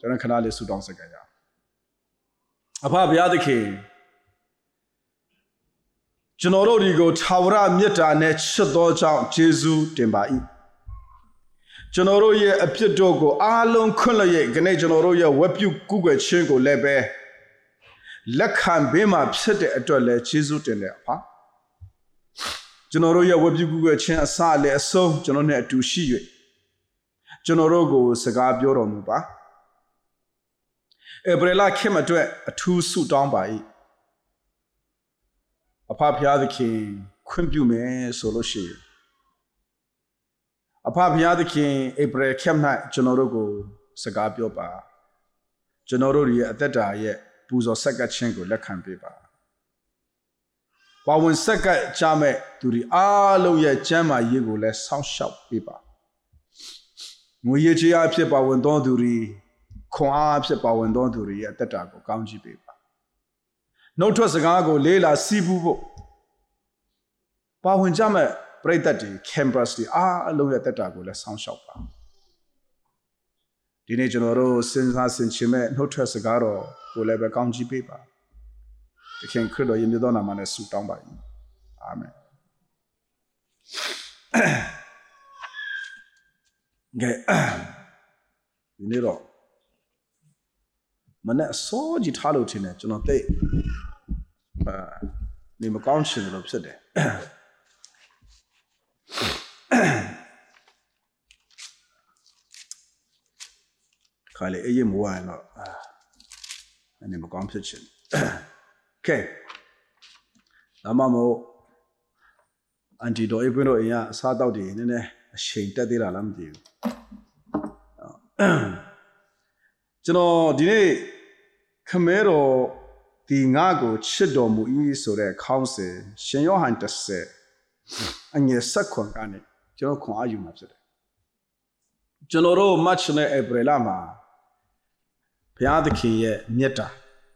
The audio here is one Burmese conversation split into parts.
ကျွန်တော်ခဏလေးဆူတောင်းစကားရအဖဘုရားသခင်ကျွန်တော်တို့ဒီကိုထာဝရမေတ္တာနဲ့ချစ်တော်ကြောင့်ယေရှုတင်ပါ၏ကျွန်တော်တို့ရဲ့အပြစ်တို့ကိုအားလုံးခွင့်လျက်ခနေ့ကျွန်တော်တို့ရဲ့ဝတ်ပြုကုကွယ်ခြင်းကိုလည်းပဲလက်ခံပေးမှဖြစ်တဲ့အတွက်လည်းယေရှုတင်တယ်အဖကျွန်တော်တို့ရဲ့ဝတ်ပြုကုကွယ်ခြင်းအစလည်းအဆုံးကျွန်တော်နဲ့အတူရှိ၍ကျွန်တော်တို့ကိုစကားပြောတော်မူပါဧပြီလခေတ်အတွက်အထူးဆုတောင်းပါ၏အဖဘုရားသခင်ခွင့်ပြုမယ်ဆိုလို့ရှိရင်အဖဘုရားသခင်ဧပြီခေတ်၌ကျွန်တော်တို့ကိုစကားပြောပါကျွန်တော်တို့ရဲ့အသက်တာရဲ့ပူဇော်ဆက်ကပ်ခြင်းကိုလက်ခံပေးပါပါဝင်ဆက်ကပ်ကြမဲ့သူတွေအားလုံးရဲ့ကျမ်းမာရေးကိုလည်းစောင့်ရှောက်ပေးပါငွေရည်ချအဖြစ်ပါဝင်သောသူတွေခွန်အားအဖြစ်ပါဝင်သောသူတွေရဲ့အသက်တာကိုကောင်းချီးပေးပါနှုတ်ထွက်စကားကိုလေးလာစီးပူးဖို့ပါဝင်ကြမဲ့ပရိသတ်တွေ campus တွေအားလုံးရဲ့အသက်တာကိုလည်းစောင့်ရှောက်ပါဒီနေ့ကျွန်တော်တို့စဉ်းစားဆင်ခြင်မဲ့နှုတ်ထွက်စကားတော်ကိုလည်းပဲကောင်းချီးပေးပါသခင်ခရစ်တော်ရဲ့မြတ်သောနာမနဲ့ဆုတောင်းပါ၏အာမင်ကဲဒီနေ့တော့မနဲ့အစောကြီးထားလို့ထင်တယ်ကျွန်တော်သိနေမကောင်းချင်လို့ဖြစ်တယ်ခါလေအေးမဝိုင်းတော့နေမကောင်းဖြစ်ချင်ကဲဒါမှမဟုတ်အန်တီတော်အေးပြတော့အရင်အစားတောက်တွေနည်းနည်းအချိန်တက်သေးတာလားမသိဘူးကျွန်တော်ဒီနေ့ခမဲတော်ဒီငါကိုချစ်တော်မူ၏ဆိုတဲ့ခေါင်းစဉ်ရှင်ယောဟန်10အငယ်7ကနေကျွန်တော်ခွန်အားယူမှာဖြစ်တယ်ကျွန်တော်တို့ March နဲ့ April မှာဘုရားသခင်ရဲ့မေတ္တာ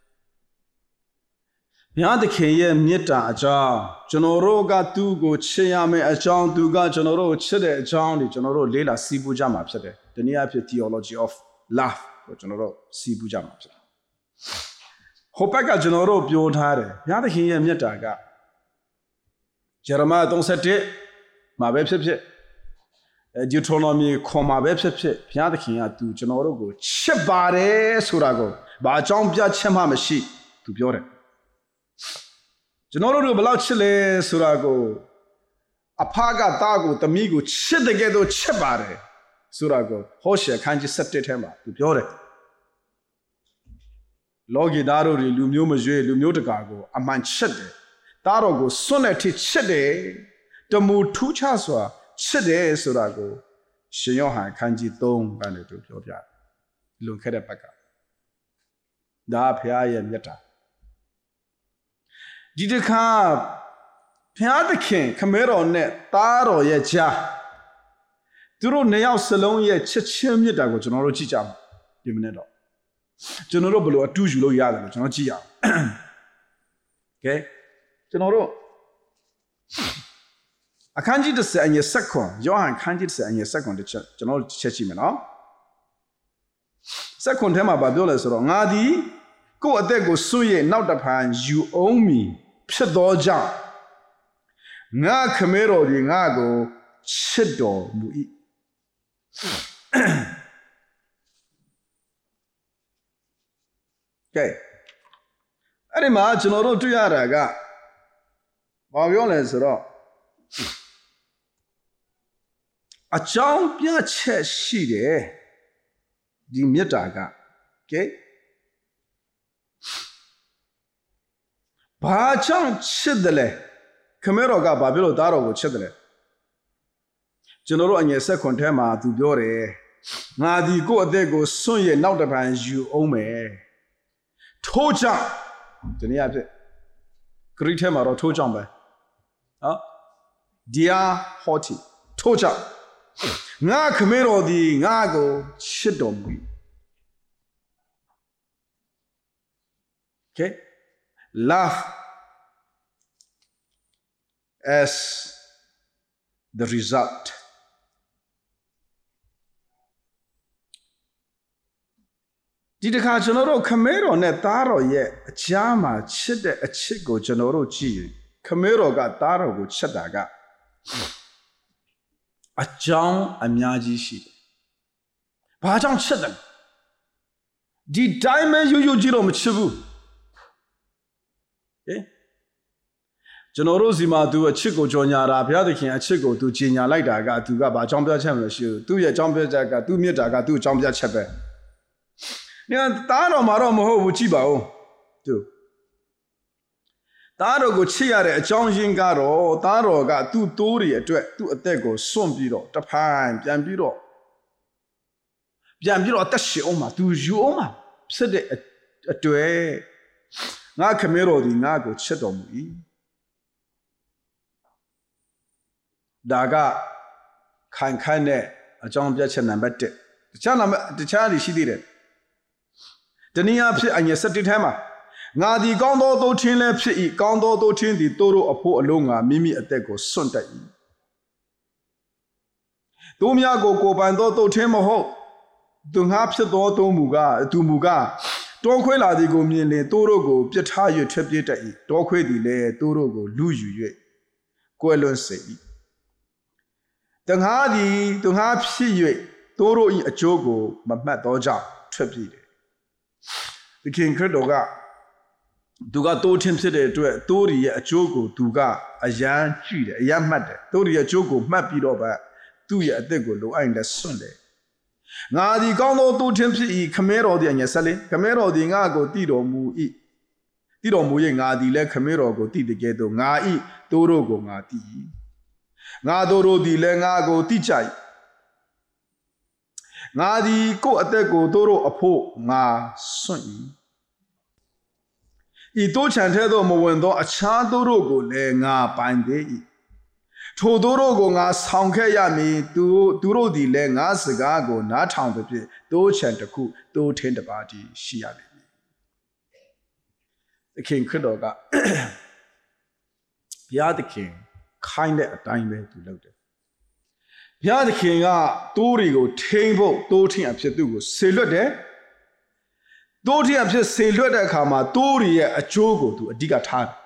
ဘုရားသခင်ရဲ့မေတ္တာအကြောင်းကျွန်တော်တို့ကသူ့ကိုချစ်ရမယ့်အကြောင်းသူကကျွန်တော်တို့ချစ်တဲ့အကြောင်းတွေကျွန်တော်တို့လေးလာစီးပူးကြမှာဖြစ်တယ်ဒီနေ့အဖြစ် theology of love ကိုကျွန်တော်တို့စီးပူးကြမှာဖြစ်တယ်ဟိုဘက်ကကျွန်တော်တို့ပြောထားတယ်ဘုရားသခင်ရဲ့မေတ္တာကယေရမ31မှာပဲဖြစ်ဖြစ်Deuteronomy ခေါ်မှာပဲဖြစ်ဖြစ်ဘုရားသခင်ကသူကျွန်တော်တို့ကိုချစ်ပါတယ်ဆိုတာကိုဘာအကြောင်းပြချက်မှမရှိသူပြောတယ်ကျွန်တော်တို့ဘယ်လောက်ချစ်လဲဆိုတာကိုအဖကသားကိုသမီးကိုချစ်တဲ့ကဲ့သို့ချစ်ပါတယ်ဆိုတာကိုဟောရှေခန်းကြီး7ထဲမှာသူပြောတယ်လောကီသားတို့တွေလူမျိုးမရွေးလူမျိုးတကာကိုအမှန်ချစ်တယ်သားတော်ကိုစွန့်တဲ့ထိချစ်တယ်တမူထူးခြားစွာချစ်တယ်ဆိုတာကိုရှင်ယောဟန်ခန်းကြီး3ကနေသူပြောပြတယ်လွန်ခဲ့တဲ့ဘက်ကဒါဖခင်ရဲ့မြတ်တာဒီတစ်ခါဘုရားသခင်ခမဲတော်နဲ့သားတော်ရဲ့ကြားသူတို့နှစ်ယောက်စလုံးရဲ့ချစ်ချင်းမြတ်တာကိုကျွန်တော်တို့ကြည့်ကြမှာဒီမနေ့တော့ကျွန်တော်တို့ဘယ်လိုအတူယူလို့ရတယ်လို့ကျွန်တော်ကြည့်ရအောင်ကဲကျွန်တော်တို့အခန်းကြီး10အငယ်7ယောဟန်ခန်းကြီး10အငယ်7တစ်ချက်ကျွန်တော်ချက်ကြည့်မယ်နော်7ထဲမှာဗာပြောလဲဆိုတော့ငါသည်ကိုယ့်အသက်ကိုစွန့်ရနောက်တစ်ဖန်ယူအောင်မီဖြစ်သောကြောင့်ငါခမဲတော်ဒီငါကိုချစ်တော်မူ၏ကဲအဲ့ဒီမှာကျွန်တော်တို့တွေ့ရတာကဘာပြောလဲဆိုတော့အကြောင်းပြချက်ရှိတယ်ဒီမေတ္တာကကဲဘာကြောင့်ချစ်တယ်လဲခမဲတော်ကဘာဖြစ်လို့သားတော်ကိုချစ်တယ်လဲကျွန်တော်တို့အငယ်ဆက်ခွန်ထဲမှာသူပြောတယ်ငါဒီကိုယ့်အသက်ကိုစွန့်ရနောက်တစ်ပံယူအောင်မယ်ထို့ကြောင့်ဒီနေ့အဖြစ်ဂရိထဲမှာတော့ထို့ကြောင့်ပဲနော် dear haughty ထို့ကြောင့်ငါခမဲတော်ဒီငါကိုချစ်တော်မူ Okay, love as the result. ဒီတခါကျွန်တော်တို့ခမဲတော်နဲ့သားတော်ရဲ့အချားမှာချစ်တဲ့အချစ်ကိုကျွန်တော်တို့ကြည့်ရင်ခမဲတော်ကသားတော်ကိုချစ်တာကအကြောင်းအများကြီးရှိတယ်။ဘာကြောင့်ချစ်တယ်ဒီတိုင်းမဲ့ယူကြည့်တော့မချစ်ဘူး။ကျွန်တော်တို့စီမှာသူအချစ်ကိုကြော်ညာတာဘုရားသခင်အချစ်ကိုသူကြီးညာလိုက်တာကသူကဘာအကြောင်းပြချက်မှမရှိဘူး။သူ့ရဲ့အကြောင်းပြချက်ကသူ့မြတ်တာကသူ့အကြောင်းပြချက်ပဲ။ညာသားတော်မှာတော့မဟုတ်ဘူးကြည့်ပါဦး။သူသားတော်ကိုချစ်ရတဲ့အကြောင်းရင်းကတော့သားတော်ကသူ့တိုးတွေအတွက်သူ့အသက်ကိုစွန့်ပြီးတော့တဖန်ပြန်ပြီးတော့အသက်ရှင်အောင်မှာသူယူအောင်မှာဖြစ်တဲ့အတွေ့ငါခမဲတော်ဒီငါကိုချစ်တော်မူ၏ဒါကခိုင်ခိုင်နဲ့အကြောင်းပြချက်နံပါတ်1တခြားတွေရှိသေးတယ်တနည်းအားဖြင့်အငယ်7ထဲမှာငါဒီကောင်းသောသို့ထင်းလည်းဖြစ်၏ကောင်းသောသို့ထင်းသည်တို့တို့အဖို့အလုံးငါမိမိအသက်ကိုစွန့်တတ်၏တို့များကိုပိုင်သောသို့ထင်းမဟုတ်သူငါဖြစ်သောသူမူကားတောခွေးလာသည်ကိုမြင်လင်တို့တို့ကိုပြစ်ထား၍ထွက်ပြေးတတ်၏တောခွေးသည်လည်းတို့တို့ကိုလူယူ၍ကွယ်လွန်စေ၏တငါသည်သူငါဖြစ်၍တို့တို့၏အကျိုးကိုမမှတ်သောကြောင့်ထွက်ပြေးတယ်သခင်ခရစ်တော်ကသူကတိုးထင်းဖြစ်တဲ့အတွက်တိုးရီရဲ့အကျိုးကိုသူကအယမ်းကြည့်တယ်အယမ်းမှတ်တယ်တိုးရီရဲ့အကျိုးကိုမှတ်ပြီးတော့သူ့ရဲ့အသက်ကိုလိုအပ်တဲ့စွန့်တယ်ငါဒီကောင်းသောတိုးထင်းဖြစ်၏ခမဲတော်သည်အငယ်14ခမဲတော်သည်ငါကိုတည်တော်မူ၍ငါသည်လည်းခမဲတော်ကိုတည်တကယ်သို့ငါ၏တိုးတို့ကိုငါတည်၏ငါတို့သည်လည်းငါကိုတည်ကြ၏ငါသည်ကိုယ်အသက်ကိုတိုးတို့အဖို့ငါစွန့်၏ဤတိုးချန်ထဲသို့မဝင်သောအခြားတိုးတို့ကိုလည်းငါပိုင်သေး၏ထိုတိုးတို့ကိုငါဆောင်ခဲ့ရမည်သူတို့သည်လည်းငါစကားကိုနားထောင်သဖြင့်တိုးချန်တစ်ခုတိုးထင်းတစ်ပါးတည်းရှိရလိမ့်မည်သခင်ခရစ်တော်ကဘုရားသခင်ခိုင်းတဲ့အတိုင်းပဲသူလုပ်တယ်ဘုရားသခင်ကတိုးတွေကိုထိန်းဖို့တိုးထင်းအဖြစ်သူ့ကိုဆေလွတ်တယ်တိုးထင်းအဖြစ်ဆေလွတ်တဲ့အခါမှာတိုးတွေရဲ့အကျိုးကိုသူအဓိကထားတယ်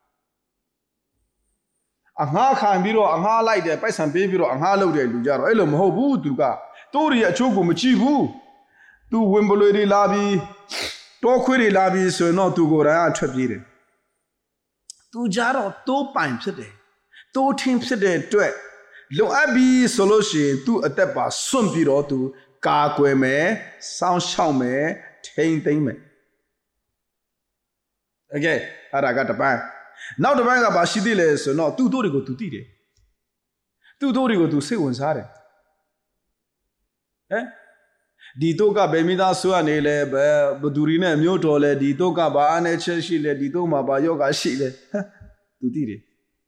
အငှားခံပြီးတော့အငှားလိုက်တယ်ပိုက်ဆံပေးပြီးတော့အငှားလုပ်တယ်လူကြတော့အဲ့လိုမဟုတ်ဘူးသူကတိုးတွေရဲ့အကျိုးကိုမကြည့်ဘူးသူဝင်ပလွေတွေလာပြီးတောခွေးတွေလာပြီးဆိုရင်တော့သူကိုယ်တိုင်ကထွက်ပြေးတယ်သူကြတော့တိုးပိုင်ဖြစ်တယ်တိုးထင်းဖြစ်တဲ့အတွက်လုံအပ်ပြီးဆိုလို့ရှိရင်သူ့အသက်ပါစွန့်ပြီးတော့သူကာကွယ်မယ်စောင့်ရှောက်မယ်ထိန်းသိမ်းမယ်โอเคအဲ့ဒါကတပိုင်းနောက်တစ်ပိုင်းကဘာရှိသေးလဲဆိုတော့သူ့တို့တွေကိုသူသိတယ်သူ့တို့တွေကိုသူစိတ်ဝင်စားတယ်ဟဲ့ဒီတို့ကဘယ်မိသားစုကနေလဲဘသူရီနဲ့မျိုးတော်လဲဒီတို့ကဘာအနေချက်ရှိလဲဒီတို့မှာဘာယောဂရှိလဲသူသိတယ်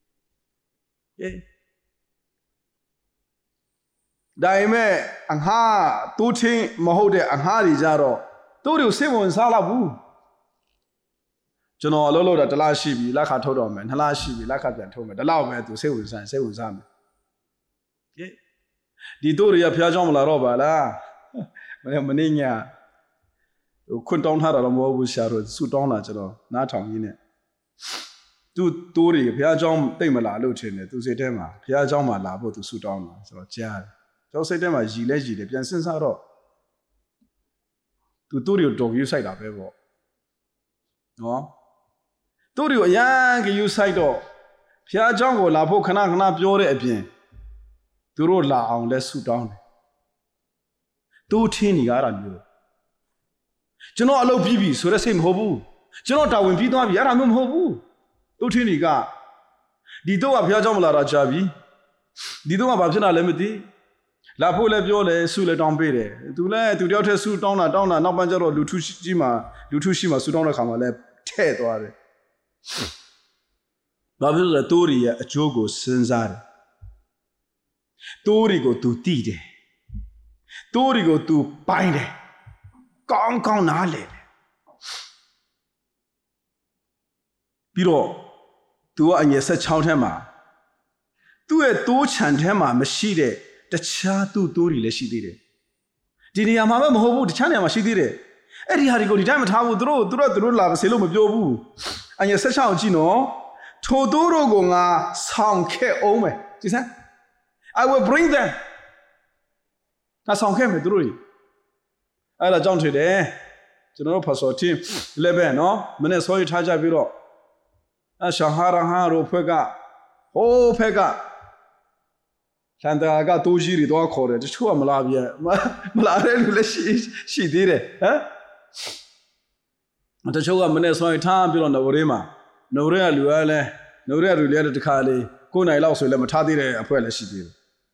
ဒါပေမဲ့အငှားတိုးထင်းမဟုတ်တဲ့အငှားတွေကြတော့တို့တွေကိုစိတ်ဝင်စားလောက်ဘူးကျွန်တော်အလုပ်လုပ်တာတစ်လရှိပြီလက်ခါထုတ်တော့မယ်နှစ်လရှိပြီလက်ခါပြန်ထုတ်မယ်ဒီလောက်ပဲသူစိတ်ဝင်စားမယ်ဒီတို့တွေကဖျားကြောင်းမလာတော့ပါလားမနေ့ညခွန်းတောင်းထားတာတော့မဟုတ်ဘူးဆရာတို့ဆူတောင်းတာကျွန်တော်နားထောင်ရင်းနဲ့သူတိုးတွေဖျားကြောင်းတိတ်မလာလို့ထင်တယ်သူစိတ်ထဲမှာဖျားကြောင်းမှာလာဖို့သူဆူတောင်းတာဆိုတော့ကြားတယ်ကျွန်တော်စိတ်ထဲမှာရည်တယ်ပြန်စဉ်းစားတော့သူတိုးတွေကိုတော်ယူဆိုင်တာပဲပေါ့နော်တို့တွေကိုအရန်ကယူဆိုင်တော့ဖျားเจ้าကိုလာဖို့ခဏပြောတဲ့အပြင်သူတို့လာအောင်လဲဆူတောင်းတယ်တိုးထင်းနေကြတာမျိုးကျွန်တော်အလုပ်ပြီးပြီဆိုတဲ့စိတ်မဟုတ်ဘူးကျွန်တော်တာဝန်ပြီးသွားပြီအဲ့ဒါမျိုးမဟုတ်ဘူးတိုးထင်းနေကဒီတော့ကဖျားเจ้าမလာတာကြာပြီဒီတော့ကဘာဖြစ်တာလဲမသိလာဖို့လဲပြောလဲဆူလဲတောင်းပေးတယ်သူတယောက်တည်းဆူတောင်းတာနောက်ပိုင်းကျတော့လူထုရှိမှဆူတောင်းတဲ့ခါမှာလဲထဲ့သွားတယ်ဘာဖြစ်လို့လဲတိုးရီရဲ့အကျိုးကိုစဉ်းစားတယ်တိုးရီကို तू တည်တယ်တိုးရီကို तू ပိုင်းတယ်ကောင်းနားလေတယ်ပြီးတော့ तू ကအငယ်16ထဲမှာသူ့ရဲ့တိုးချန်ထဲမှာမရှိတဲ့တခြားသူ့တိုးရီလည်းရှိသေးတယ်ဒီနေရာမှာပဲမဟုတ်ဘူးတခြားနေရာမှာရှိသေးတယ်အဲ့ဒီဟာတွေကိုဒီတိုင်းမထားဘူးသူတို့လာမစေလို့မပြောဘူးအငယ်16ကြည့်နော်ထိုသူတို့ကိုငါဆောင်ခဲ့အောင်မယ်ကြည့်စမ်း I will bring them ငါဆောင်ခဲ့မယ်သူတို့တွေအဲ့ဒါကြောင့်ထင်တယ်ကျွန်တော်တို့ Pastor team 11နော်မနေ့ဆောရီထားကြပြီးတော့ရှာဟာရဟာရိုဖွဲ့ကဟိုးဖက်ကလန်တာကတိုးကြီးတွေတော့ခေါ်တယ်တချို့ကမလာပြမလာတဲ့လူလည်းရှိသေးတယ်ဟမ်တချို့ကမနေ့ဆောရီထားပြီးတော့နော်ရေးမှာနော်ရေးကလူကလည်းနော်ရေးကလူလည်းတခါလေ9နိုင်လောက်ဆိုလည်းမထားသေးတဲ့အဖွဲလည်းရှိသေး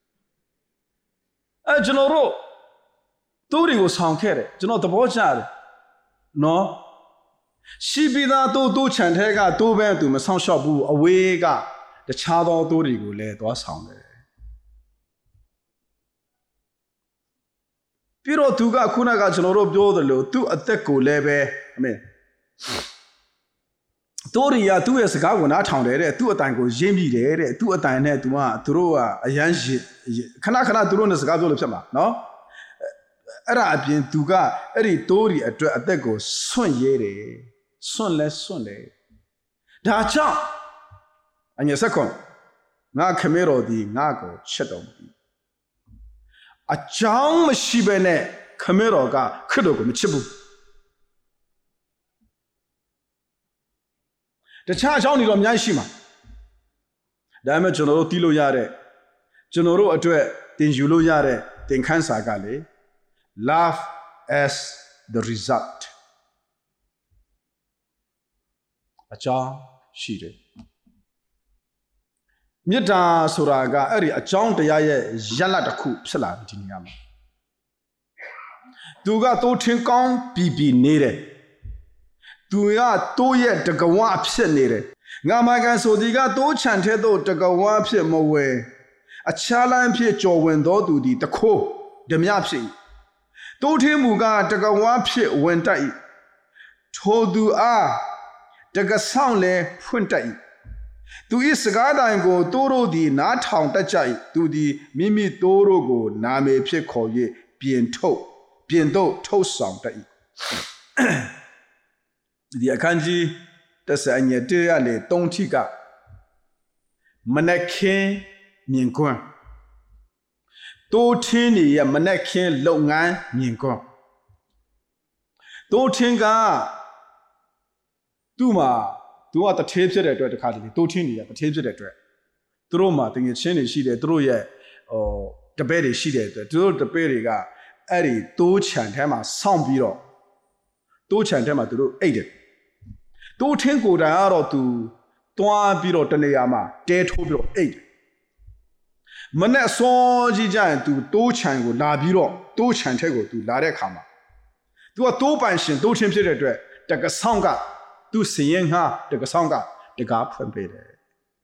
တယ်ကျွန်တော်တို့သူ့တွေကိုဆောင်ခဲ့တယ်ကျွန်တော်သဘောကျတယ်နော်ရှိပြီးသားတိုးချန်ထဲကတိုးပဲသူမဆောင်လျှောက်ဘူးအဝေးကတခြားသောတိုးတွေကိုလည်းသွားဆောင်တယ်ပြီးတော့သူကခုနကကျွန်တော်တို့ပြောသလိုသူ့အသက်ကိုလည်းပဲအမေတိုးရီကသူ့ရဲ့စကားကိုနားထောင်တယ်တဲ့သူ့အတိုင်ကိုရင်းမိတယ်တဲ့သူ့အတိုင်နဲ့သူတို့ကအရန်ခဏသူတို့နဲ့စကားပြောလို့ဖြစ်မှာနော်အဲ့ဒါအပြင်သူကအဲ့ဒီတိုးရီအတွက်အသက်ကိုစွန့်ရဲတယ်စွန့်တယ်ဒါကြောင့်အငယ်ဆက်ခွန်ငါခမဲတော်ဒီငါကိုချက်တော်မူအကြောင်းမရှိဘဲနဲ့ခမဲတော်ကခရစ်တော်ကိုမချစ်ဘူးတခြားအကြောင်းတွေတော့အများကြီးရှိမှာဒါပေမဲ့ကျွန်တော်တို့တီးလို့ရတဲ့ကျွန်တော်တို့အတွက်တင်ယူလို့ရတဲ့သင်ခန်းစာကလေ love as the result အကြောင်းရှိတယ်မေတ္တာဆိုတာကအဲ့ဒီအကြောင်းတရားရဲ့ရလဒ်တစ်ခုဖြစ်လာပြီဒီနေရာမှာသူကတိုးထင်းကောင်းပြီးနေတယ်သူကတိုးရဲ့တကဝဖြစ်နေတယ်ငါမကန်ဆိုဒီကတိုးချန်တဲ့တော့တကဝဖြစ်မဝဲအခြားလမ်းဖြစ်ကြော်ဝင်တော်သူဒီတခိုးဓမြဖြစ်တိုးထင်းမူကတကဝဖြစ်ဝင်တတ်ထိုသူအားတကဆောင်လဲဖွင့်တတ်သူဤစကားတိုင်ကိုတိုးတို့သည်နားထောင်တတ်ကြ၏သူသည်မိမိတိုးတို့ကိုနာမည်ဖြစ်ခေါ်၍ပြင်တို့ထုတ်ဆောင်တတ်၏ဒီအခန်းကြီး10ညတရလေ3ထိကမနက်ခင်းမြင်ကွန်းတိုးထင်းနေရမနက်ခင်းလုပ်ငန်းမြင်ကွန်းတိုးထင်းကသူ့မှာသူကတထေးဖြစ်တဲ့အတွက်တခါတလေတိုးထင်းနေရတထေးဖြစ်တဲ့အတွက်သူတို့မှာတငယ်ချင်းတွေရှိတယ်သူတို့ရဲ့တပည့်တွေရှိတဲ့အတွက်သူတို့တပည့်တွေကအဲ့ဒီတိုးချန်ထဲမှာစောင့်ပြီးတော့တိုးချန်ထဲမှာသူတို့အိတ်တယ်တိုးထင်းကိုယ်တိုင်ကတော့သူတွားပြီးတော့တနေရာမှာတဲထိုးပြီးတော့အိတ်တယ်မနဲ့စောကြီးကြရင်သူတိုးချန်ကိုလာပြီးတော့တိုးချန်ထဲကိုသူလာတဲ့အခါမှာသူကတိုးပိုင်ရှင်တိုးထင်းဖြစ်တဲ့အတွက်တကဆောင်ကသူစည်ရင်ငါတကဆောင်ကတကားဖွင့်ပေးတယ်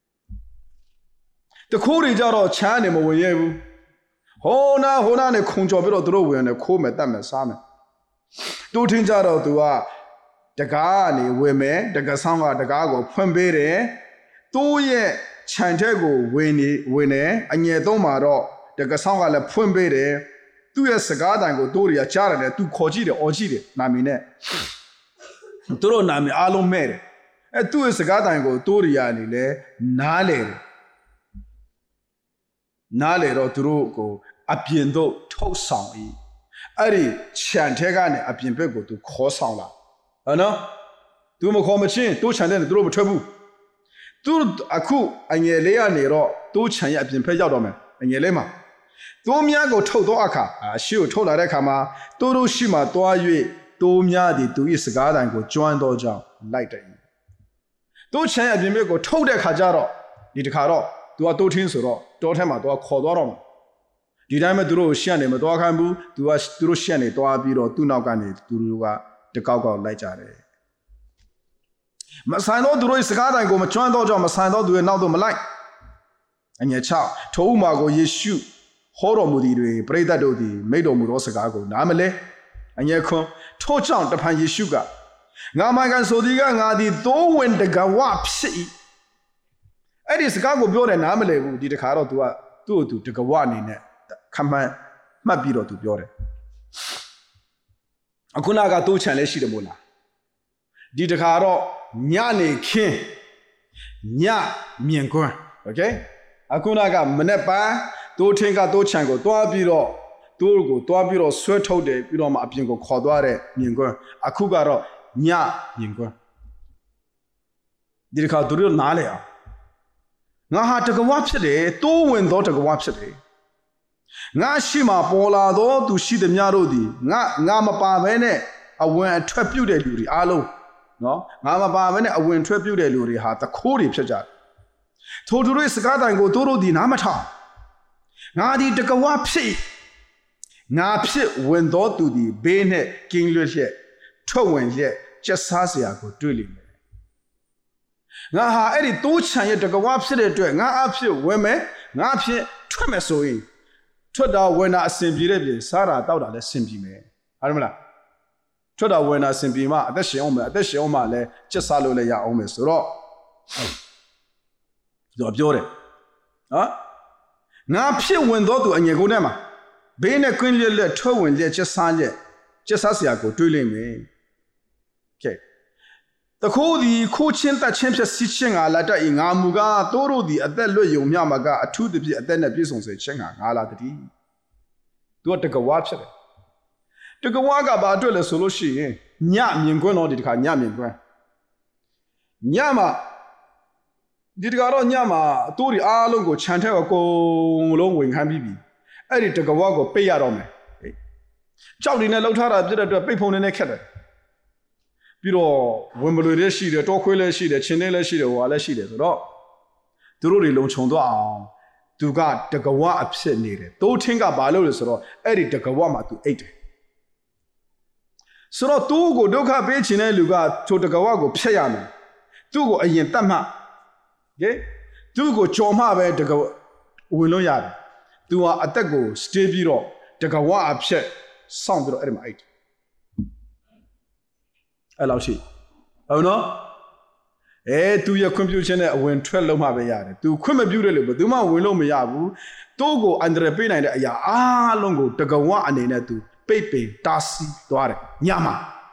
တခိုးတွေကြတော့ချမ်းနေမဝင်ရဘူးဟိုနာနဲ့ခုံကြော်ပြီးတော့သူတို့ဝင်တယ်ခိုးမယ်တတ်မယ်စားမယ်တိုးထင်းကြတော့သူကတကားကနေဝင်မယ်တကဆောင်ကတကားကိုဖွင့်ပေးတယ်တိုးရဲ့ခြံထဲကိုဝင်တယ်အငယ်သုံးမှာတော့တကဆောင်ကလည်းဖွင့်ပေးတယ်သူ့ရဲ့စကားတိုင်ကိုတိုးတွေကကြားတယ်သူခေါ်ကြည့်တယ်အော်ကြည့်တယ်နာမည်နဲ့သူတို့နာမည်အားလုံးမဲ့တယ်သူ့ရဲ့စကားတိုင်ကိုတိုးတွေကနေလဲနားလေတော့သူတို့ကိုအပြင်သို့ထုတ်ဆောင်၏အဲ့ဒီခြံထဲကနေအပြင်ဘက်ကိုသူခေါ်ဆောင်လာဟုတ်နော်သူမခေါ်မချင်းတိုးခြံတဲ့သူတို့မထွက်ဘူးသူအခုအငယ်လေးကနေတော့တိုးခြံရဲ့အပြင်ဘက်ရောက်တော့မယ်အငယ်လေးမှာတိုးများကိုထုတ်တော့အခါရှေ့ကိုထုတ်လာတဲ့အခါမှာတိုးတို့ရှိမှတွား၍တိုးများသည်သူ၏စကားတိုင်ကိုကျွမ်းသောကြောင့်လိုက်တယ်တိုးခြံရဲ့အပြင်ဘက်ကိုထုတ်တဲ့အခါကျတော့ဒီတစ်ခါတော့သူကတိုးထင်းဆိုတော့တောထဲမှာသူကခေါ်သွားတော့မှာဒီတိုင်းပဲသူတို့ရှက်နေမသွားခိုင်းဘူးသူကသူတို့ရှက်နေသွားပြီးတော့သူ့နောက်ကနေသူတို့ကတကောက်လိုက်ကြတယ်မဆိုင်တော့သူတို့စကားတိုင်ကိုမကျွမ်းတော့ကြောင့်မဆိုင်တော့သူရဲ့နောက်တော့မလိုက်အငယ်6ထိုဥမာကိုယေရှုဟောတော်မူသည်တွေပရိသတ်တို့သည်မိန့်တော်မူသောစကားကိုနားမလဲအငယ်ခွန်ထို့ကြောင့်တဖန်ယေရှုကငါမှန်ကန်ဆိုသည်ကငါသည်သိုးဝင်တကဝဖြစ်၏အဲ့ဒီစကားကိုပြောတယ်နားမလဲဘူးဒီတခါတော့သူကသူ့ကိုသူတကဝအနေနဲ့ခမှန်မှတ်ပြီးတော့သူပြောတယ်အခုနကတိုးချန်လည်းရှိတယ်မို့လားဒီတခါတော့ညနေခင်းညမြင်ကွန်းโอเคအခုနကမနေ့ပန်းတိုးထင်းကတိုးချန်ကိုတွားပြီးတော့တိုးကိုတွားပြီးတော့ဆွဲထုတ်တယ်ပြီးတော့မှအပြင်ကိုခေါ်သွားတဲ့မြင်ကွန်းအခုကတော့ညမြင်ကွန်းဒီတခါသူတို့နားလေအောင်ငါဟာတကဝဖြစ်တယ်တိုးဝင်သောတကဝဖြစ်တယ်ငါရှိမှပေါ်လာသောသူရှိသည်များတို့သည်ငါမပါဘဲနဲ့အဝင်အထွက်ပြုတ်တဲ့လူတွေအားလုံးနော်ငါမပါဘဲနဲ့အဝင်ထွက်ပြုတ်တဲ့လူတွေဟာတခိုးတွေဖြစ်ကြတယ်ထိုသူတို့စကားတိုင်ကိုတို့သည်နားမထောင်ငါဒီတကဝဖြစ်ငါဖြစ်ဝင်သောသူသည်ဘေးနဲ့ကင်းလွတ်လျက်ထွက်ဝင်လျက်ကျက်စားเสียကိုတွေ့လိမ့်မယ်ငါဟာအဲ့ဒီတိုးချံရဲ့တကဝဖြစ်တဲ့အတွက်ငါအဖြစ်ဝင်မယ်ငါအဖြစ်ထွက်မယ်ဆိုရင်ထွက်တာဝင်တာအစဉ်ပြေတဲ့ပြင်စားတာတောက်တာလည်းအစဉ်ပြေမယ်ဟုတ်မလားထွက်တာဝင်တာအစဉ်ပြေမှအသက်ရှင်အောင်မယ်အသက်ရှင်အောင်မှလည်းကျက်စားလို့လည်းရအောင်မယ်ဆိုတော့သူပြောတယ်နော်ငါဖြစ်ဝင်သောသူအငယ်ကိုနဲ့မှာဘေးနဲ့ကွင်းလက်ထွက်ဝင်လက်ကျက်စားเสียကိုတွေးလိမ့်မယ်โอเคတခိုးဒီခိုးချင်းတက်ချင်းဖြစ်စီးချင်းငါလာတတ်ဤငါမူကားတိုးတို့ဒီအသက်လွတ်ယုံမြမှာကအထူးသဖြင့်အသက်နဲ့ပြည့်စုံစေခြင်းငါလာတည်းသူကတကဝါဖြစ်တယ်တကဝါကဘာအတွက်လဲဆိုလို့ရှိရင်ညမြင်ကွန်းတော့ဒီတခါညမြင်ကွန်းညမှာဒီတခါတော့ညမှာတိုးဒီအားလုံးကိုခြံထဲအကုန်လုံးဝင်ခန်းပြီးပြီအဲ့ဒီတကဝါကိုပိတ်ရတော့မယ်ကြောက်နေနဲ့လှုပ်ထားတာပြတဲ့အတွက်ပိတ်ဖုံနေနဲ့ခက်တယ်ပြီးတော့ဝင်မလွေလည်းရှိတယ်တောခွေးလည်းရှိတယ်ချင်းလည်းရှိတယ်ဟိုဟာလည်းရှိတယ်ဆိုတော့သူတို့တွေလုံခြုံသွားအောင်သူကတကဝအဖြစ်နေတယ်တိုးထင်းကဘာလို့လဲဆိုတော့အဲ့ဒီတကဝမှာသူအိတ်တယ်ဆိုတော့သူ့ကိုဒုက္ခပေးခြင်းတဲ့လူကထိုတကဝကိုဖျက်ရမယ်သူ့ကိုအရင်တတ်မှโอเคသူ့ကိုကြော်မှပဲတကဝဝင်လို့ရတယ်သူဟာအသက်ကိုစတေးပြီးတော့တကဝအဖြစ်စောင့်ပြီးတော့အဲ့ဒီမှာအိတ်အဲ့လောက်ရှိဟုတ်နော်သူရခွင့်ပြုခြင်းနဲ့အဝင်ထွက်လုံးမှပဲရတယ်သူခွင့်မပြုတဲ့လူဘယ်သူမှဝင်လို့မရဘူးသူ့ကိုအန္တရာယ်ပေးနိုင်တဲ့အရာအားလုံးကိုတကဝအနေနဲ့သူပိတ်ပင်တားဆီးသွားတယ်ညမှာ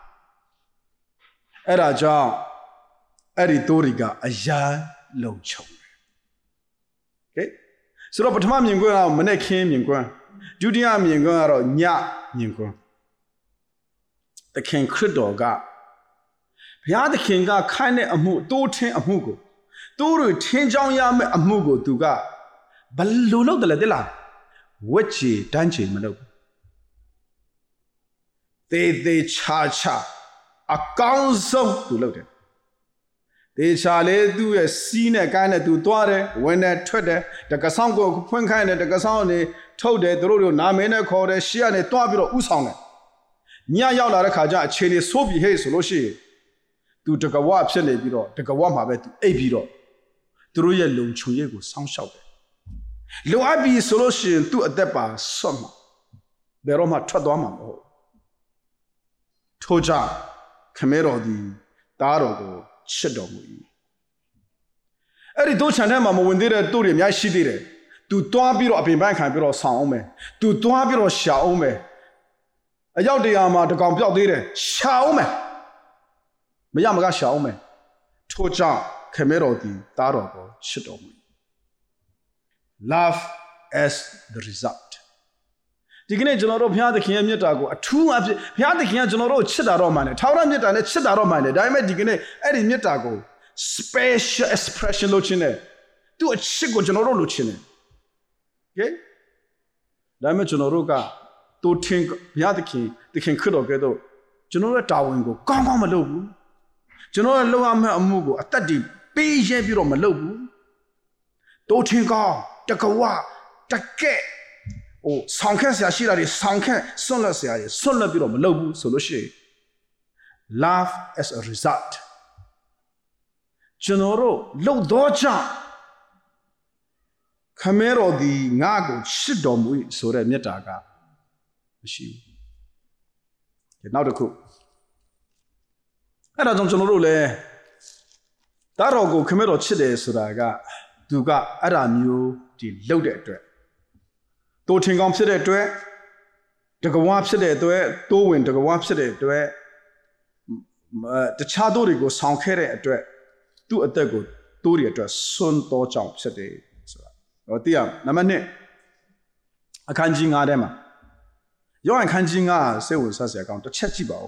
အဲ့ဒါကြောင့်အဲ့ဒီတိုးရီကအရာလုံခြုံတယ်โอเคဆိုတော့ပထမမြင်ကွန်းကမနေ့ခင်းမြင်ကွန်းဒုတိယမြင်ကွန်းကတော့ညမြင်ကွန်းသခင်ခရစ်တော်ကဘုရားသခင်ကခိုင်းတဲ့အမှုတိုးထင်းအမှုကိုတိုးတွေထင်းချောင်းရမယ့်အမှုကိုသူကဘယ်လိုလုပ်တယ်လဲသိလားဝက်ချီတန်းချီမလုပ်ဘူးတေချာအကောင်းဆုံးသူလုပ်တယ်တေချာလေသူ့ရဲ့စီးနဲ့ကိုင်းနဲ့သူသွားတယ်ဝင်တယ်ထွက်တယ်တကဆောင်ကိုဖွင့်ခိုင်းတယ်တကဆောင်နေထုတ်တယ်သူတို့နာမည်နဲ့ခေါ်တယ်ရှေ့ကနေတွားပြီးတော့ဥဆောင်တယ်ညရောက်လာတဲ့ခါကျအခြေအနေဆိုးပြီးဟဲ့ဆိုလို့ရှိရင်သူတကဝဖြစ်နေပြီးတော့တကဝမှာပဲသူအိပ်ပြီးတော့သူတို့ရဲ့လုံခြုံရေးကိုစောင့်ရှောက်တယ်လုံအပ်ပြီးဆိုလို့ရှိရင်သူ့အသက်ပါဆွတ်မှာဘယ်တော့မှထွက်သွားမှာမဟုတ်ထို့ကြောင့်ခမဲတော်ဒီသားတော်ကိုချစ်တော်မူ၏အဲ့ဒီတို့ခြံထဲမှာမဝင်သေးတဲ့တို့တွေအများရှိသေးတယ်သူတွားပြီးတော့အပင်ပန်းခံပြီးတော့ဆောင်းအောင်မယ်သူတွားပြီးတော့ရှာအောင်မယ်အရောက်တရာမှာတကောင်ပြောက်သေးတယ်ရှာအောင်မယ်မရမကရှာအောင်မယ်ထို့ကြောင့်ခမဲတော်ဒီသားတော်ကိုချစ်တော်မူ၏ love as the result ဒီကနေ့ကျွန်တော်တို့ဘုရားသခင်ရဲ့မြတ်တာကိုအထူးအဖြစ်ဘုရားသခင်ကကျွန်တော်တို့ချစ်တာတော့မှန်တယ်ထာဝရမြတ်တာနဲ့ချစ်တာတော့မှန်တယ်ဒါပေမဲ့ဒီကနေ့အဲ့ဒီမြတ်တာကို special expression လို့ခြင်းနဲ့သူ့အချစ်ကိုကျွန်တော်တို့လို့ခြင်းနဲ့ okay ဒါပေမဲ့ကျွန်တော်တို့ကတိုးထင်ဘုရားသခင်ခရစ်တော်ကဲ့သို့ကျွန်တော်ရဲ့တာဝန်ကိုကောင်းကောင်းမလုပ်ဘူးကျွန်တော်ရဲ့လုပ်ရမယ့်အမှုကိုအသက်တည်ပေးရပြီးတော့မလုပ်ဘူးတိုးထင်ကောင်းတကဝတကဲ့ဆောင်ခက်ဆရာရှိတာတွေဆောင်ခက်ဆွန့်လွတ်ဆရာတွေဆွန့်လွတ်ပြီးတော့မလုပ်ဘူးဆိုလို့ရှိရင် love as a result ကျွန်တော်တို့လှုပ်တော့ကြောင့်ခမဲတော်ဒီငါ့ကိုချစ်တော်မူ၏ဆိုတဲ့မေတ္တာကမရှိဘူးနောက်တစ်ခုအဲ့ဒါကြောင့်ကျွန်တော်တို့လည်းသားတော်ကိုခမဲတော်ချစ်တယ်ဆိုတာကသူကအဲ့ဒါမျိုးဒီလှုပ်တဲ့အတွက်တိုးထင်ကောင်းဖြစ်တဲ့အတွက်တတကဝါဖြစ်တဲ့အတွက်တိုးဝင်တကဝါဖြစ်တဲ့အတွက်တခြားတို့တွေကိုဆောင်ခဲ့တဲ့အတွက်သူ့အသက်ကိုတိုးရအတွက်စွန့်တော်ကြောင့်ဖြစ်တယ်ဆိုတာတော့သိရနံပါတ်1အခန်းကြီး9ထဲမှာယောဟန်အခန်းကြီး9စိတ်ဝင်စားစရာကောင်းတစ်ချက်ကြည့်ပါဦး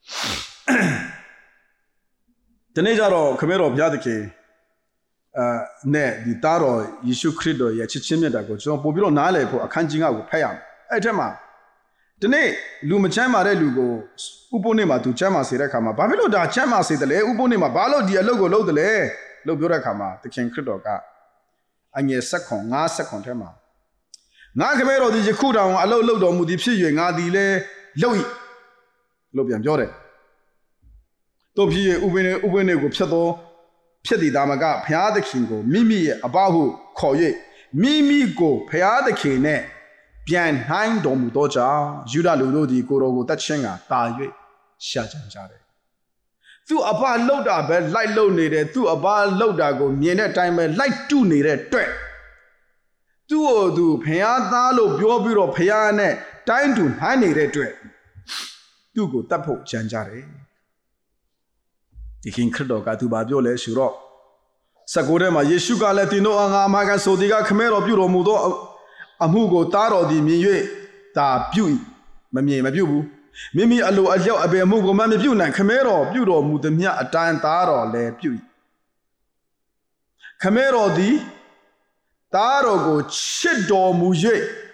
ဒီနေ့ကျတော့ခမဲတော်ဘုရားသခင်နဲ့ဒီသားတော်ယေရှုခရစ်တော်ရဲ့ချစ်ချင်းမြတ်တာကိုကျွန်တော်ပို့ပြီးတော့နားလည်ဖို့အခန်းကြီး9ကိုဖတ်ရမယ်အဲ့ထက်မှာဒီနေ့လူမချမ်းမာတဲ့လူကိုဥပုပ်နေ့မှာသူချမ်းမာစေတဲ့အခါမှာဘာဖြစ်လို့ဒါချမ်းမာစေတယ်လဲဥပုပ်နေ့မှာဘာလို့ဒီအလုပ်ကိုလုပ်တယ်လဲလို့ပြောတဲ့အခါမှာသခင်ခရစ်တော်ကအငယ်7ခွန်5ခွန်ထဲမှာငါခမဲတော်ဒီယခုတောင်အလုပ်လုပ်တော်မူသည်ဖြစ်၍ငါသည်လည်းလုပ်၏လို့ပြန်ပြောတယ်တို့ဖြစ်၍ဥပုပ်နေ့ကိုဖြစ်သည်ဒါမကဘုရားသခင်ကိုမိမိရဲ့အဘဟုခေါ်၍မိမိကိုဘုရားသခင်နဲ့ပြန်နှိုင်းတော်မူသောကြောင့်ယူဒလူတို့သည်ကိုတော်ကိုတတ်ခြင်းကတာ၍ရှာကြံကြတယ်သူအဘလှုပ်တာပဲလိုက်လှုပ်နေတယ်သူအဘလှုပ်တာကိုမြင်တဲ့အတိုင်းပဲလိုက်တုနေတဲ့အတွက်သူ့ကိုသူဘုရားသားလို့ပြောပြီးတော့ဘုရားနဲ့တိုင်းတူနှိုင်းနေတဲ့အတွက်သူ့ကိုတတ်ဖို့ကြံကြတယ်ဒီခင်ခရစ်တော်ကသူဘာပြောလဲဆိုတော့19ထဲမှာယေရှုကလည်းတင်တို့ငါအမှန်ဆိုဒီကခမဲတော်ပြုတော်မူသောအမှုကိုတားတော်သည်မြင်၍ဒါပြု၏မမြင်မပြုဘူးမိမိအလိုအလျောက်အပေမှုကိုမပြုနိုင်ခမဲတော်ပြုတော်မူသည်မြတ်အတိုင်းတားတော်လည်းပြု၏ခမဲတော်သည်တားတော်ကိုချစ်တော်မူ၍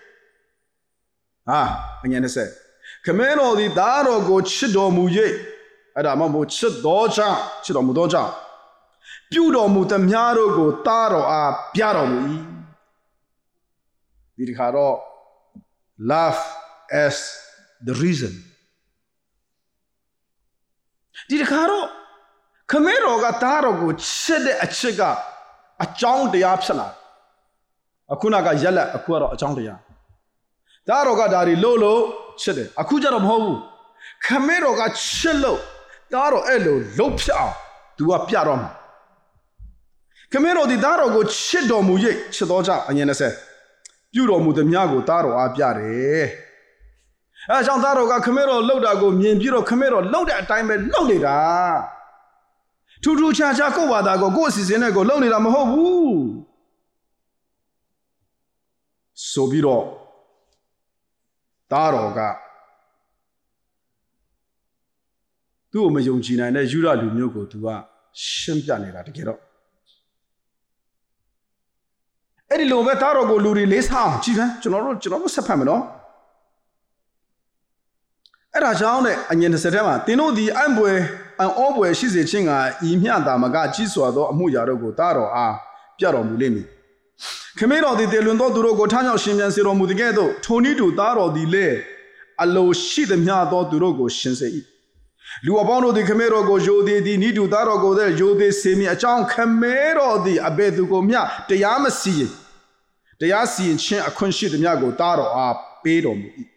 အငယ်20ခမဲတော်သည်တားတော်ကိုချစ်တော်မူ၍အဲ့ဒါမှမဟုတ်ချစ်တော်မူသောကြောင့်ပြုတော်မူသည်များတို့ကိုတားတော်အားပြတော်မူ၏ဒီတစ်ခါတော့ love as the reason ဒီတစ်ခါတော့ခမဲတော်ကတားတော်ကိုချစ်တဲ့အချစ်ကအကြောင်းတရားဖြစ်လာအခုနကရက်လက်အခုကတော့အကြောင်းတရားတားတော်ကဒါတွေလို့ချစ်တယ်အခုကျတော့မဟုတ်ဘူးခမဲတော်ကချစ်လို့တားတော်အဲ့လိုလှုပ်ဖြစ်အောင် तू ကပြတော့မှာခမဲတော်ဒီတားတော်ကိုချစ်တော်မူ၍ချစ်တော်ကြောင့်အငယ်20ပြုတော်မူသည်များကိုတားတော်အားပြတယ်အဲကြောင့်တားတော်ကခမဲတော်လှုပ်တာကိုမြင်ပြီးတော့ခမဲတော်လှုပ်တဲ့အတိုင်းပဲလှုပ်နေတာထူးထူးခြားခြားကိုယ့်ဘာသာကိုကိုယ့်အစီအစဉ်နဲ့ကိုလှုပ်နေတာမဟုတ်ဘူးဆိုပြီးတော့တားတော်ကသူ့ကိုမယုံကြည်နိုင်တဲ့ယူဒလူမျိုးကိုသူကရှင်းပြနေတာတကယ်တော့အဲ့ဒီလိုပဲတားတော်ကိုလူတွေလေးစားအောင်ကြည်စမ်းကျွန်တော်တို့ဆက်ဖတ်မယ်နော်အဲ့ဒါကြောင့်နဲ့အငယ်20ထဲမှာသင်တို့ဒီအံ့ဩပွေရှိစေခြင်းကဤမျှတာမကကြီးစွာသောအမှုရာတို့ကိုတားတော်အားပြတော်မူလိမ့်မည်ခမဲတော်သည်တည်လွန်သောသူတို့ကိုထမ်းရောက်ရှင်ပြန်စေတော်မူသည်ကဲ့သို့ထိုနည်းတူတားတော်သည်လည်းအလိုရှိသည်မျှသောသူတို့ကိုရှင်စေ၏လူအပေါင်းတို့သည်ခမဲတော်ကိုယိုသည်နီးတူသားတော်ကိုလည်းယိုသည်စေမည်အကြောင်းခမဲတော်သည်အဘယ်သူကိုမျှတရားမစီရင်တရားစီရင်ခြင်းအခွင့်ရှိသည်များကိုတားတော်အားပေးတော်မူ၏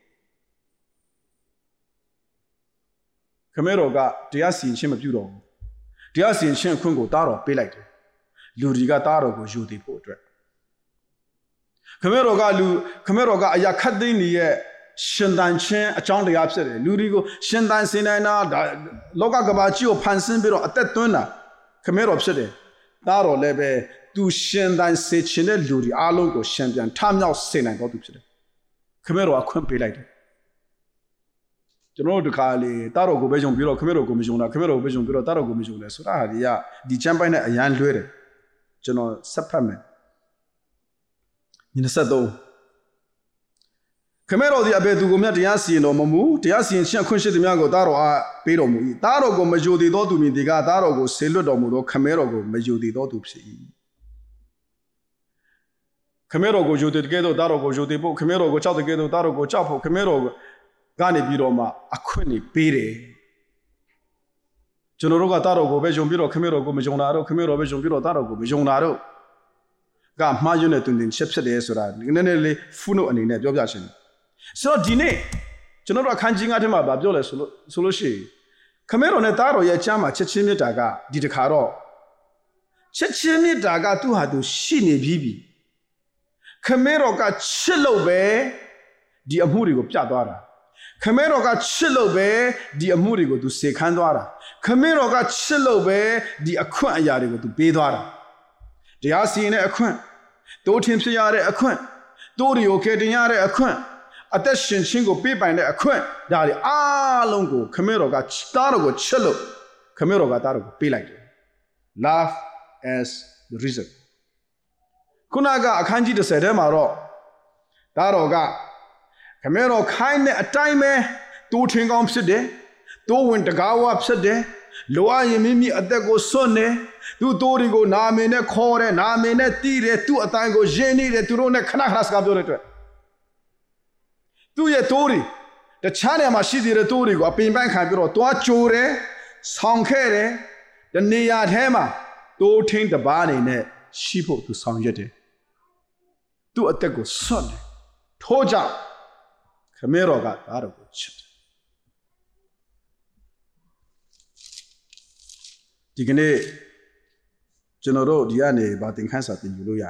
ခမဲတော်ကတရားစီရင်ခြင်းမပြုတော်ဘူးတရားစီရင်ခြင်းအခွင့်ကိုတားတော်ပေးလိုက်တယ်လူတွေကတားတော်ကိုယိုသည်ဖို့အတွက်ခမဲတော်ကအရာခတ်သိမ်းနေရဲ့ရှင်တန်ခြင်းအကြောင်းတရားဖြစ်တယ်လူတွေကိုရှင်တန်စေနိုင်တာလောကကမ္ဘာကြီးကိုဖန်ဆင်းပြီးတော့အသက်သွင်းတာခမဲတော်ဖြစ်တယ်တားတော်လည်းပဲသူရှင်တန်စေခြင်းတဲ့လူတွေအားလုံးကိုရှင်ပြန်ထမြောက်စေနိုင်တော်သူဖြစ်တယ်ခမဲတော်အခွင့်ပေးလိုက်တယ်ကျွန်တော်တို့တခါလေတားတော်ကိုပဲယုံပြီးတော့ခမဲတော်ကိုမယုံတာခမဲတော်ကိုပဲယုံပြီးတော့တားတော်ကိုမယုံလဲဆိုတာဟာဒီချမ်းပိုင်းနဲ့အရန်လွဲတယ်ကျွန်တော်ဆက်ဖတ်မယ်23ခမဲတော်သည်အဘယ်သူကိုမြတ်တရားစီရင်တော်မမူတရားစီရင်ခြင်းအခွင့်ရှိသည်များကိုတားတော်အားပေးတော်မူ၏တားတော်ကိုမယိုသေးသောသူမည်ဒီကတားတော်ကိုဆေလွတ်တော်မူသောခမဲတော်ကိုမယိုသေးသောသူဖြစ်၏ခမဲတော်ကိုယိုသေးတဲ့ကဲ့သို့တားတော်ကိုယိုသေးဖို့ခမဲတော်ကိုကြောက်တဲ့ကဲ့သို့တားတော်ကိုကြောက်ဖို့ခမဲတော်ကနေပြီးတော့မှအခွင့်နေပေးတယ်ကျွန်တော်တို့ကတားတော်ကိုပဲယုံပြီးတော့ခမဲတော်ကိုမယုံတာတော့ခမဲတော်ပဲယုံပြီးတော့တားတော်ကိုမယုံတာတော့ကမှားယွင်းတဲ့တွင်ချက်ဖြစ်တယ်ဆိုတာနည်းနည်းလေးဖုနိုအနေနဲ့ပြောပြချင်တယ်ဆိုတော့ဒီနေ့ကျွန်တော်တို့အခန်းကြီး9ထဲမှာဗာပြောလဲဆိုလို့ရှိရင်ခမဲတော်နဲ့တားတော်ရဲ့အချမ်းမှာချက်ချင်းမြတ်တာကဒီတခါတော့ချက်ချင်းမြတ်တာကသူ့ဟာသူရှိနေပြီခမဲတော်ကချစ်လို့ပဲဒီအမှုတွေကိုပြသွားတာခမဲတော်ကချစ်လို့ပဲဒီအမှုတွေကိုသူစေခန်းသွားတာခမဲတော်ကချစ်လို့ပဲဒီအခွင့်အရာတွေကိုသူပေးသွားတာတရားစီရင်တဲ့အခွင့်တိုးထင်ဖြစ်ရတဲ့အခွင့်တိုးရီကိုကယ်တင်ရတဲ့အခွင့်အသက်ရှင်ခြင်းကိုပေးပိုင်တဲ့အခွင့်ဒါတွေအားလုံးကိုခမဲတော်ကတားတော်ကိုချစ်လို့ခမဲတော်ကတားတော်ကိုပေးလိုက်တယ် love as the reason ခုနကအခန်းကြီး30ထဲမှာတော့တားတော်ကခမဲတော်ခိုင်းတဲ့အတိုင်းပဲတိုးထင်ကောင်းဖြစ်တယ်တိုးဝင်တကားဝဖြစ်တယ်လိုအပ်ရင်မိမိအသက်ကိုစွန့်နေသူတိုးတွေကိုနာမည်နဲ့ခေါ်တယ်နာမည်နဲ့တီးတယ်သူ့အတိုင်းကိုရင်းနေတယ်သူတို့နဲ့ခဏခဏစကားပြောတဲ့အတွက်သူ့ရဲ့တိုးတွေတခြားနေရာမှာရှိသေးတဲ့တိုးတွေကိုအပင်ပန်းခံပြီးတော့တွားကြိုတယ်ဆောင်ခဲ့တယ်တနေရာထဲမှာတိုးထင်းတပားနေနဲ့ရှိဖို့သူဆောင်ရွက်တယ်သူ့အသက်ကိုစွန့်တယ်ထို့ကြောင့်ခမဲတော်ကဒါတော့ကိုချစ်တယ်ဒီကနေ့ကျွန်တော်တို့ဒီကနေဗာသင်ခန်းစာသင်ယူလို့ရတယ်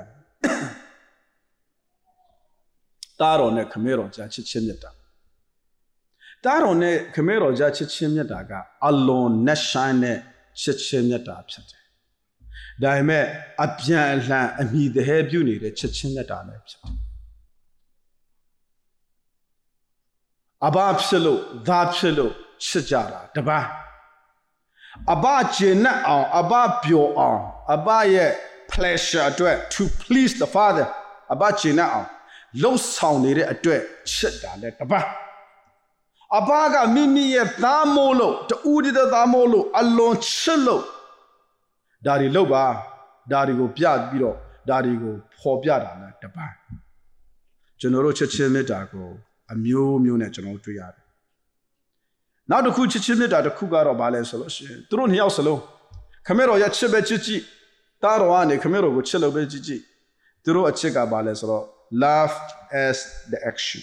တားတော်နဲ့ခမဲတော်ကြားချစ်ချင်းမြတ်တာတားတော်နဲ့ခမဲတော်ကြားချစ်ချင်းမြတ်တာကအလွန်နဲ့ဆိုင်တဲ့ချစ်ချင်းမြတ်တာဖြစ်တယ်ဒါပေမဲ့အပြန်အလှန်အမိတဟဲပြုနေတဲ့ချစ်ချင်းမြတ်တာလည်းဖြစ်တယ်အဘဖြစ်လို့ဒါဖြစ်လို့ချစ်ကြတာတပန်းအဘကျင့်နဲ့အောင်အဘပျော်အောင်အဘရဲ့ pleasure အတွက် to please the father အဘကျင့်နဲ့အောင်လှုပ်ဆောင်နေတဲ့အတွက်ချစ်တာလည်းတပန်းအဘကမိမိရဲ့သားမိုးလို့တူးတည်တဲ့သားမိုးလို့အလွန်ချစ်လို့ဒါတွေလှုပ်ပါဒါတွေကိုပြပြီးတော့ဒါတွေကိုဖော်ပြတာလည်းတပန်းကျွန်တော်တို့ချစ်ချင်းမေတ္တာကိုအမျိုးမျိုးနဲ့ကျွန်တော်တွေ့ရတယ်နောက်တစ်ခုချစ်ချင်းမေတ္တာတစ်ခုကတော့ဘာလဲဆိုလို့ရှိရင်သူတို့နှစ်ယောက်စလုံးခမဲတော်ရဲ့ချစ်ပဲချစ်ကြည့်တားတော်ကနေခမဲတော်ကိုချစ်လို့ပဲကြည့်ကြည့်သူတို့အချစ်ကဘာလဲဆိုတော့ love as the action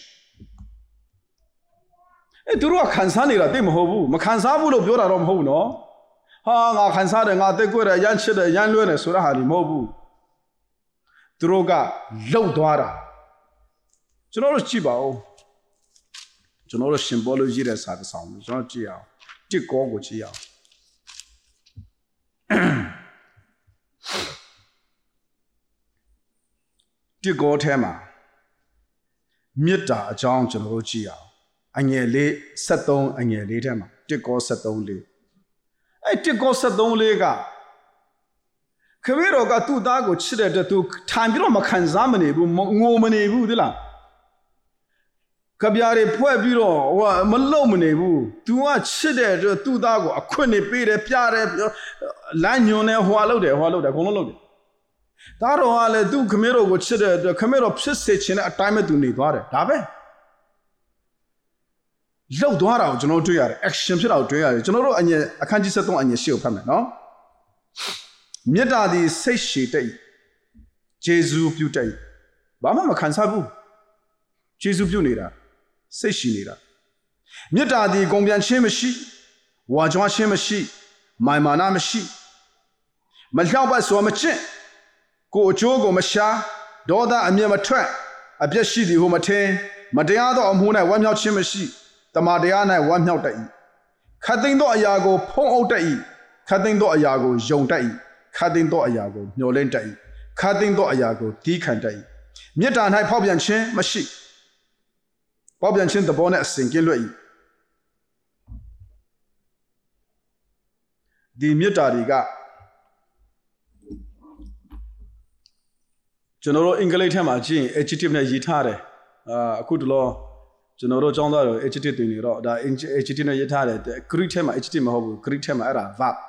သူတို့ကခံစားနေတာတိတ်မဟုတ်ဘူးမခံစားဘူးလို့ပြောတာတော့မဟုတ်ဘူးနော်ဟာငါခံစားတယ်ငါတက်ကွက်တယ်ရမ်းချစ်တယ်ရမ်းလွဲတယ်ဆိုတာဟာဒီမဟုတ်ဘူးသူတို့ကလှုပ်သွားတာကျွန်တော်တို့ကြည့်ပါဦးကျွန်တော်တို့ symbology တဲ့စာတစ်စောင်ကျွန်တော်ကြည့်အောင်တစ်ကောကိုကြည့်အောင်တစ်ကောထဲမှာမေတ္တာအကြောင်းကျွန်တော်တို့ကြည့်အောင်အငယ်လေး73အငယ်လေးထဲမှာတစ်ကော73လေးအဲ့တစ်ကော73လေးကခမဲတော်ကသူ့သားကိုချစ်တဲ့အတွက်သူထိုင်ပြီးတော့မခံစားမနေဘူးငိုမနေဘူးဒီလားကဗျာတွေဖွဲ့ပြီးတော့မလုံမနေဘူး तू ကချစ်တဲ့အတွက်သူ့သားကိုအခွင့်နေပေးတယ်ပြတယ်လမ်းညွန်တယ်ဟွာလုပ်တယ်အကုန်လုံးလုပ်တယ်ဒါတော့ကလည်းသူ့ခမဲတော်ကိုချစ်တဲ့အတွက်ခမဲတော်ဖြစ်စေခြင်းနဲ့အတိုင်းမဲ့သူနေသွားတယ်ဒါပဲလှုပ်သွားတာကိုကျွန်တော်တွေ့ရတယ် action ဖြစ်တာကိုတွေ့ရတယ်ကျွန်တော်တို့အငယ်အခန်းကြီး73အငယ်8ကိုဖတ်မယ်နော်မေတ္တာသည်စိတ်ရှည်တတ်ကျေးဇူးပြုတတ်ဘာမှမခံစားဘူးကျေးဇူးပြုနေတာစိတ်ရှိနေတာမေတ္တာသည်ဂုဏ်ပြန်ခြင်းမရှိဝါကြွားခြင်းမရှိမာမာနမရှိမလျှောက်ပတ်စွာမကျင့်ကိုအကျိုးကိုမရှာဒေါသအမျက်မထွက်အပြည့်ရှိသည်ဟုမထင်မတရားသောအမှု၌ဝမ်းမြောက်ခြင်းမရှိတမန်တရား၌ဝမ်းမြောက်တတ်၏ခတ်သိမ်းသောအရာကိုဖုံးအုပ်တတ်၏ခတ်သိမ်းသောအရာကိုယုံတတ်၏ခတ်သိမ်းသောအရာကိုမျှော်လင့်တတ်၏ခတ်သိမ်းသောအရာကိုတီးခံတတ်၏မေတ္တာ၌ဖောက်ပြန်ခြင်းမရှိဖောက်ပြန်ခြင်းသဘောနဲ့အစဉ်ကင်းလွတ်၏ဒီမေတ္တာတွေကကျွန်တော်တို့အင်္ဂလိပ်ထဲမှာကြည့်ရင် adjective နဲ့ရေးထားတယ်အခုတလောကျွန်တော်တို့ကျောင်းသားတွေ adjective တွေနေတော့ဒါ adjective နဲ့ရေးထားတယ် Greek ထဲမှာ adjective မဟုတ်ဘူး Greek ထဲမှာအဲ့ဒါ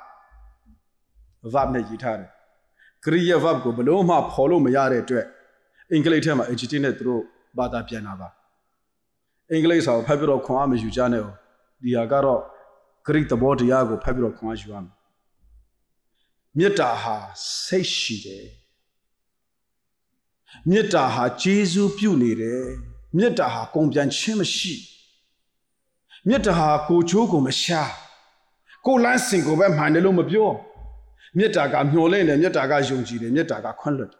verb နဲ့ရေးထားတယ် Greek ရဲ့ verb ကိုဘလို့မှဖော်လို့မရတဲ့အတွက်အင်္ဂလိပ်ထဲမှာ adjective နဲ့သူတို့ဘာသာပြန်တာပါအင်္ဂလိပ်စာကိုဖတ်ပြီးတော့ခွန်အားမယူကြနဲ့ဒီဟာကတော့ Greek သဘောတရားကိုဖတ်ပြီးတော့ခွန်အားယူရမယ်မေတ္တာဟာစိတ်ရှိတယ်မေတ္တာဟာကျေးဇူးပြုနေတယ်မေတ္တာဟာကုန်ပြန်ခြင်းမရှိမေတ္တာဟာကိုချိုးကိုမရှာကိုလန်းစင်ကိုပဲမှန်တယ်လို့မပြောမေတ္တာကမျှော်လင့်တယ်မေတ္တာကယုံကြည်တယ်မေတ္တာကခွင့်လွှတ်တယ်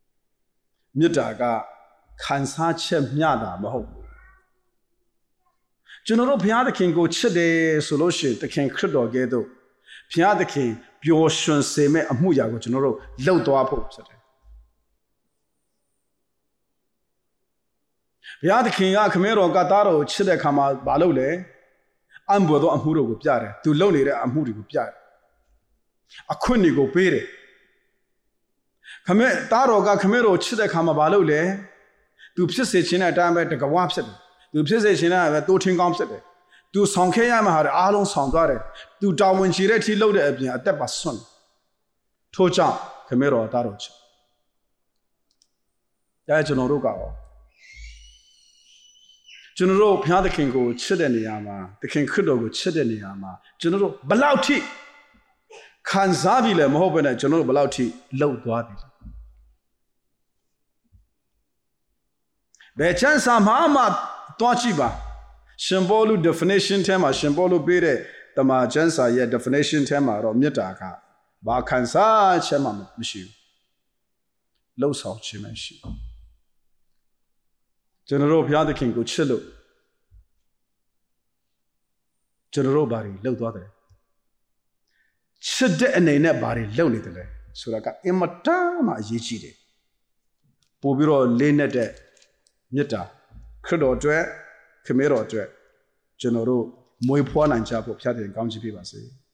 မေတ္တာကခံစားချက်မျှတာမဟုတ်ဘူးကျွန်တော်တို့ဘုရားသခင်ကိုချစ်တယ်ဆိုလို့ရှိရင်သခင်ခရစ်တော်ကဲ့သို့ဘုရားသခင်ပျော်ရွှင်စေမဲ့အမှုရာကိုကျွန်တော်တို့လှုပ်သွားဖို့ဖြစ်တယ်ဘုရားသခင်ကခမည်းတော်ကသားတော်ကိုချစ်တဲ့အခါမှာမလုပ်လဲအံ့ဘွယ်သောအမှုတို့ကိုပြတယ်သူလုပ်နေတဲ့အမှုတွေကိုပြတယ်အခွင့်တွေကိုပေးတယ်ခမည်းသားတော်ကခမည်းတော်ချစ်တဲ့အခါမှာမလုပ်လဲသူဖြစ်စေခြင်းတဲ့အတိုင်းပဲတကဝဖြစ်တယ်သူဖြစ်စေခြင်းနဲ့ပဲတိုးထင်းကောင်းဖြစ်တယ်သူဆောင်ခဲ့ရမှာဟာအားလုံးဆောင်သွားတယ်သူတာဝန်ချီတဲ့အထိလုပ်တဲ့အပြင်အသက်ပါဆွန့်ထို့ကြောင့်ခမည်းတော်သားတော်ချစ်ဒါကျွန်တော်တို့ကရောကျွန်တော်တို့ဘုရားသခင်ကိုချစ်တဲ့နေရာမှာသခင်ခရစ်တော်ကိုချစ်တဲ့နေရာမှာကျွန်တော်တို့ဘလောက်ထိခံစားပြီလဲမဟုတ်ဘဲနဲ့ကျွန်တော်တို့ဘလောက်ထိလှုပ်သွားပြီဘယ်ချမ်းစာမှတွားကြည့်ပါရှင်ပေါလု definition ထဲမှာရှင်ပေါလုပေးတဲ့တမန်ကျမ်းစာရဲ့ definition ထဲမှာတော့မေတ္တာကဘာခံစားချက်မှမရှိဘူးလှုပ်ဆောင်ခြင်းမရှိဘူးကျွန်တော်တို့ဘုရားသခင်ကိုချစ်လို့ကျွန်တော်တို့ဘာတွေလှုပ်သွားတယ်ချစ်တဲ့အနေနဲ့ဘာတွေလှုပ်နေတယ်လဲဆိုတာကအင်မတန်မှအရေးကြီးတယ်ပို့ပြီးတော့လေးနဲ့တဲ့မေတ္တာခရစ်တော်အတွက်ခမည်းတော်အတွက်ကျွန်တော်တို့မွေးဖွားနိုင်ကြဖို့ဘုရားသခင်ကောင်းချီးပေးပါစေ